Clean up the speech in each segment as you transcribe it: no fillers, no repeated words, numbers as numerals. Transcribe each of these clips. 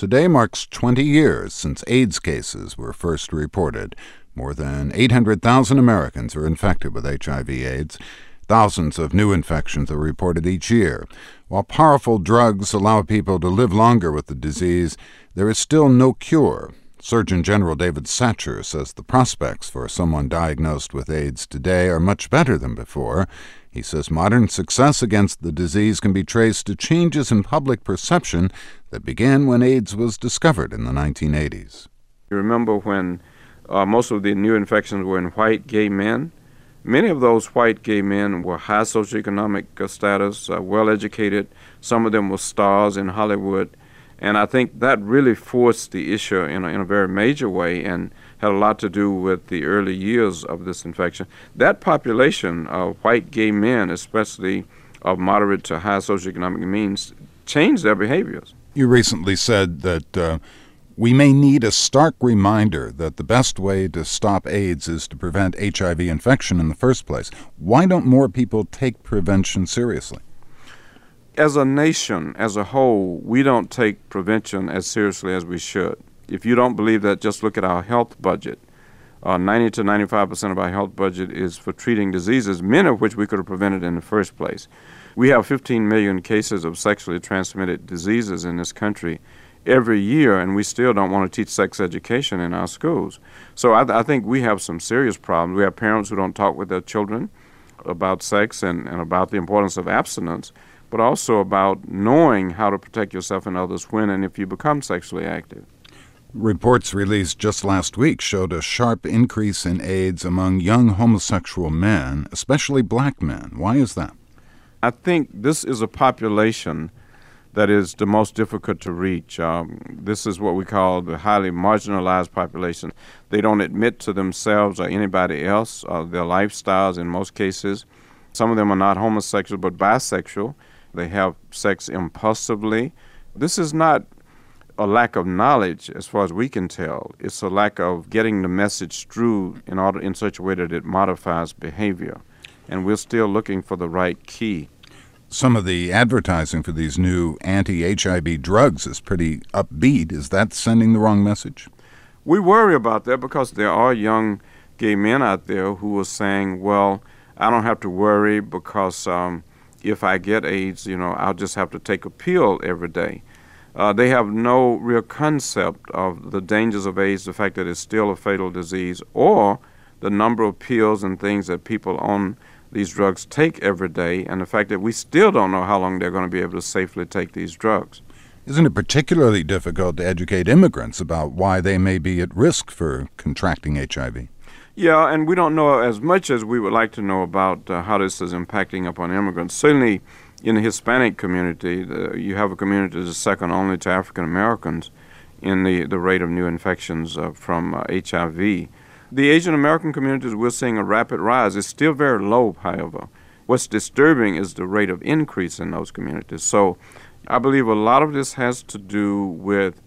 Today marks 20 years since AIDS cases were first reported. More than 800,000 Americans are infected with HIV/AIDS. Thousands of new infections are reported each year. While powerful drugs allow people to live longer with the disease, there is still no cure. Surgeon General David Satcher says the prospects for someone diagnosed with AIDS today are much better than before. He says modern success against the disease can be traced to changes in public perception that began when AIDS was discovered in the 1980s. You remember when most of the new infections were in white gay men? Many of those white gay men were high socioeconomic status, well-educated. Some of them were stars in Hollywood. And I think that really forced the issue in a very major way and had a lot to do with the early years of this infection. That population of white gay men, especially of moderate to high socioeconomic means, changed their behaviors. You recently said that we may need a stark reminder that the best way to stop AIDS is to prevent HIV infection in the first place. Why don't more people take prevention seriously? As a nation, as a whole, we don't take prevention as seriously as we should. If you don't believe that, just look at our health budget. 90 to 95% of our health budget is for treating diseases, many of which we could have prevented in the first place. We have 15 million cases of sexually transmitted diseases in this country every year, and we still don't want to teach sex education in our schools. So I think we have some serious problems. We have parents who don't talk with their children about sex and about the importance of abstinence, but also about knowing how to protect yourself and others when and if you become sexually active. Reports released just last week showed a sharp increase in AIDS among young homosexual men, especially black men. Why is that? I think this is a population that is the most difficult to reach. This is what we call the highly marginalized population. They don't admit to themselves or anybody else their lifestyles in most cases. Some of them are not homosexual but bisexual. They have sex impulsively. This is not a lack of knowledge as far as we can tell. It's a lack of getting the message through in such a way that it modifies behavior. And we're still looking for the right key. Some of the advertising for these new anti-HIV drugs is pretty upbeat. Is that sending the wrong message? We worry about that because there are young gay men out there who are saying, well, I don't have to worry because if I get AIDS, I'll just have to take a pill every day. They have no real concept of the dangers of AIDS, the fact that it's still a fatal disease, or the number of pills and things that people on these drugs take every day, and the fact that we still don't know how long they're going to be able to safely take these drugs. Isn't it particularly difficult to educate immigrants about why they may be at risk for contracting HIV? Yeah, and we don't know as much as we would like to know about how this is impacting upon immigrants. Certainly in the Hispanic community, you have a community that's second only to African Americans in the rate of new infections from HIV. The Asian American communities, we're seeing a rapid rise. It's still very low, however. What's disturbing is the rate of increase in those communities. So I believe a lot of this has to do with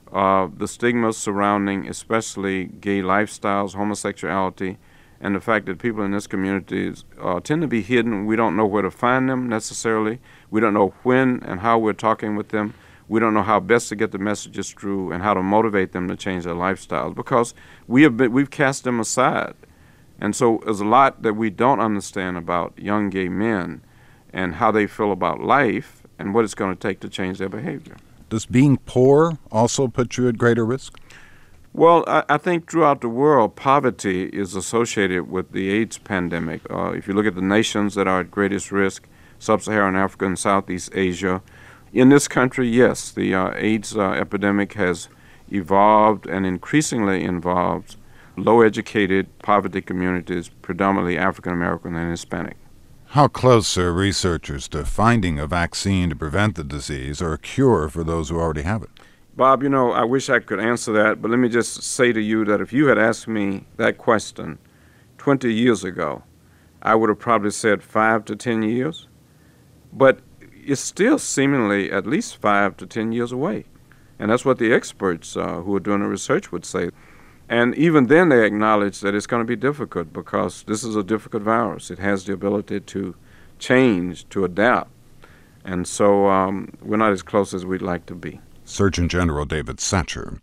the stigma surrounding especially gay lifestyles, homosexuality, and the fact that people in this community tend to be hidden. We don't know where to find them necessarily. We don't know when and how we're talking with them. We don't know how best to get the messages through and how to motivate them to change their lifestyles because we've cast them aside. And so there's a lot that we don't understand about young gay men and how they feel about life and what it's going to take to change their behavior. Does being poor also put you at greater risk? Well, I think throughout the world, poverty is associated with the AIDS pandemic. If you look at the nations that are at greatest risk, Sub-Saharan Africa and Southeast Asia, in this country, yes, the AIDS epidemic has evolved and increasingly involves low-educated poverty communities, predominantly African American and Hispanic. How close are researchers to finding a vaccine to prevent the disease or a cure for those who already have it? Bob, I wish I could answer that, but let me just say to you that if you had asked me that question 20 years ago, I would have probably said 5 to 10 years. But it's still seemingly at least 5 to 10 years away. And that's what the experts who are doing the research would say. And even then they acknowledge that it's going to be difficult because this is a difficult virus. It has the ability to change, to adapt. And so we're not as close as we'd like to be. Surgeon General David Satcher.